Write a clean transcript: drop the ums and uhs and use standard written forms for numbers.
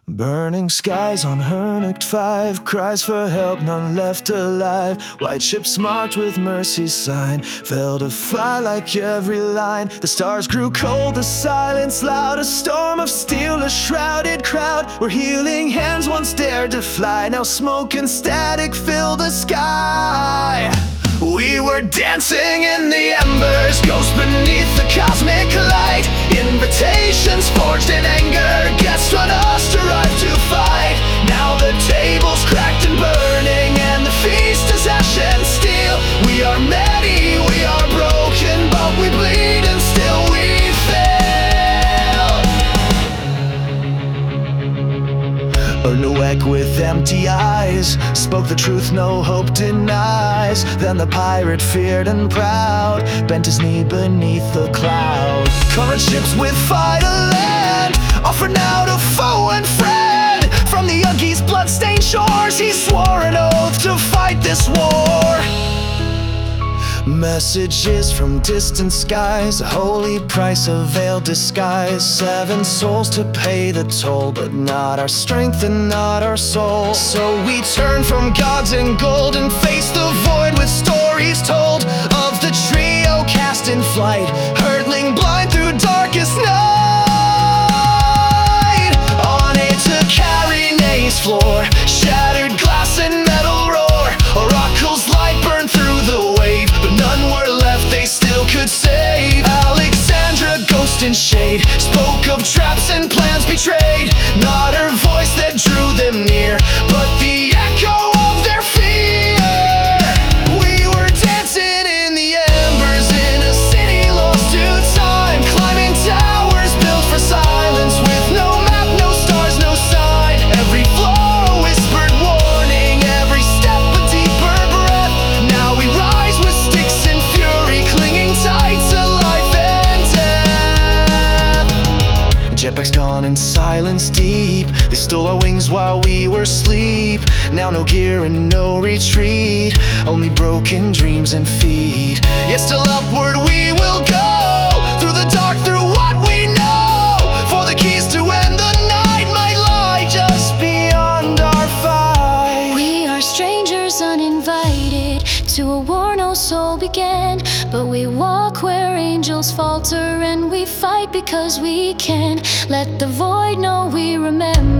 Burning skies on Hernicht 5, cries for help, none left alive. White ships marked with mercy's sign failed to fly like every line. The stars grew cold, the silence loud, a storm of steel, a shrouded crowd. Where healing hands once dared to fly, now smoke and static fill the sky. We were dancing in the embers, ghosts beneath the cosmic light. Invitations forged in anger, guests run us to rise to fight. Now the table's cracked and burning, and the feast is ash and steel. We are many, we are broken, but we bleed and still we fail. Ernuek with empty eyes spoke the truth no hope denies. Then the pirate, feared and proud, bent his knee beneath the cloud. Current ships with fight a land, offer now to foe and friend. From the Uggy's blood-stained shores, he swore an oath to fight this war. Messages from distant skies, a holy price, a veiled disguise. 7 souls to pay the toll, but not our strength and not our soul. So we turn from gods and gold and face the void with stories told of the trio cast in flight, hurtling blind through darkest night. On a to Carinae's floor, shattered glass and metal roar. Oracle's light burned through the wave, but none were left they still could save. Alexandra, ghost in shade, spoke of traps and plans betrayed. Not her voice that drew them near, but the echo of their fear. We were dancing in the embers in a city lost to time, climbing towers built for silence with no map, no stars, no sign. Every floor a whispered warning, every step a deeper breath. Now we rise with sticks and fury, clinging tight to life and death. Jetpacks gone and silence deep, they stole our wings while we were asleep. Now no gear and no retreat, only broken dreams and feet. Yet still upward we will go, through the dark, through what we know. For the keys to end the night might lie just beyond our fight. We are strangers uninvited to a war no soul began, but we walk where angels falter, and we fight because we can. Let the void know we remember.